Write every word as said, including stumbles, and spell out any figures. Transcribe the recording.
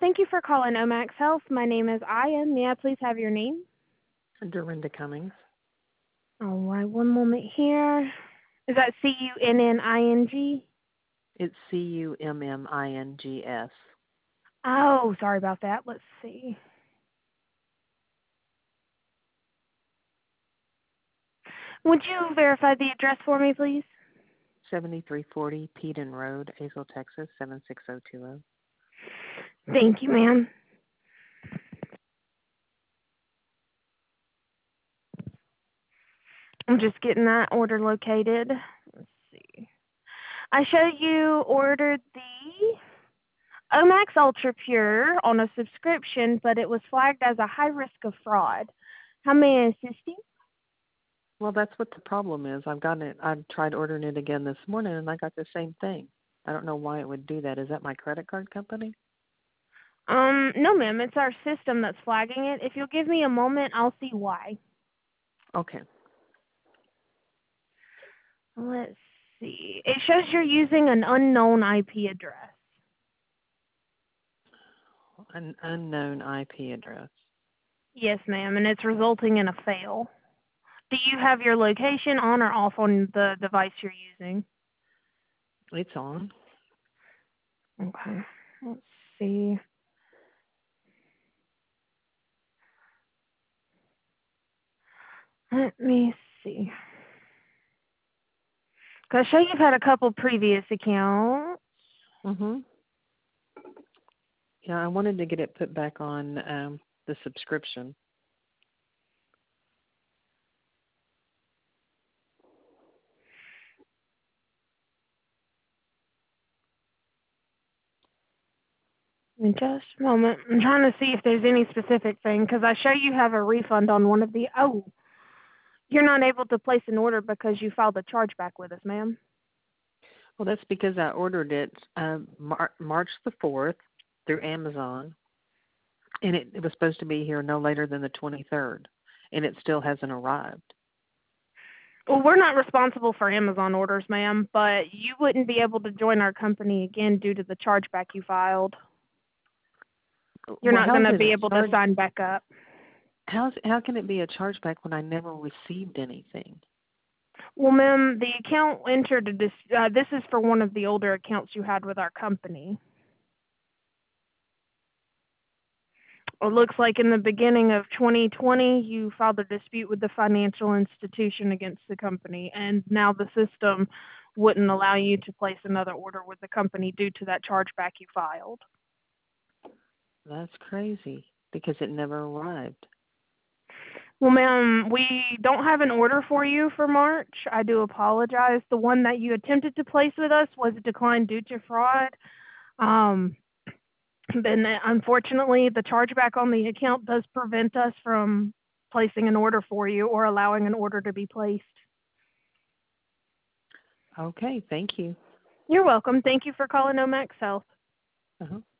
Thank you for calling Omax Health. My name is Aya. May I please have your name? Dorinda Cummings. All right, one moment here. Is that C U N N I N G? It's C U M M I N G S. Oh, sorry about that. Let's see. Would you verify the address for me, please? seventy-three forty Peden Road, Azle, Texas, seven six zero two zero. Thank you, ma'am. I'm just getting that order located. Let's see. I show you ordered the Omax Ultra Pure on a subscription, but it was flagged as a high risk of fraud. How may I assist you? Well, that's what the problem is. I've gotten it. I tried ordering it again this morning, and I got the same thing. I don't know why it would do that. Is that my credit card company? Um, no, ma'am. It's our system that's flagging it. If you'll give me a moment, I'll see why. Okay. Let's see. It shows you're using an unknown I P address. An unknown I P address. Yes, ma'am, and it's resulting in a fail. Do you have your location on or off on the device you're using? It's on. Okay. Let's see. Let me see. Cause I show you've had a couple previous accounts. Mhm. Yeah, I wanted to get it put back on um, the subscription. In just a moment. I'm trying to see if there's any specific thing, because I show you have a refund on one of the, oh, you're not able to place an order because you filed a chargeback with us, ma'am. Well, that's because I ordered it um, Mar- March the fourth through Amazon, and it, it was supposed to be here no later than the twenty-third, and it still hasn't arrived. Well, we're not responsible for Amazon orders, ma'am, but you wouldn't be able to join our company again due to the chargeback you filed. You're Well, not how going is to it be a able to charge? sign back up. How's how can it be a chargeback when I never received anything? Well, ma'am, the account entered a dis- uh, this is for one of the older accounts you had with our company. It looks like in the beginning of twenty twenty, you filed a dispute with the financial institution against the company, and now the system wouldn't allow you to place another order with the company due to that chargeback you filed. That's crazy because it never arrived. Well, ma'am, we don't have an order for you for March. I do apologize. The one that you attempted to place with us was declined due to fraud. Um, then unfortunately, the chargeback on the account does prevent us from placing an order for you or allowing an order to be placed. Okay, thank you. You're welcome. Thank you for calling Omax Health. Uh-huh.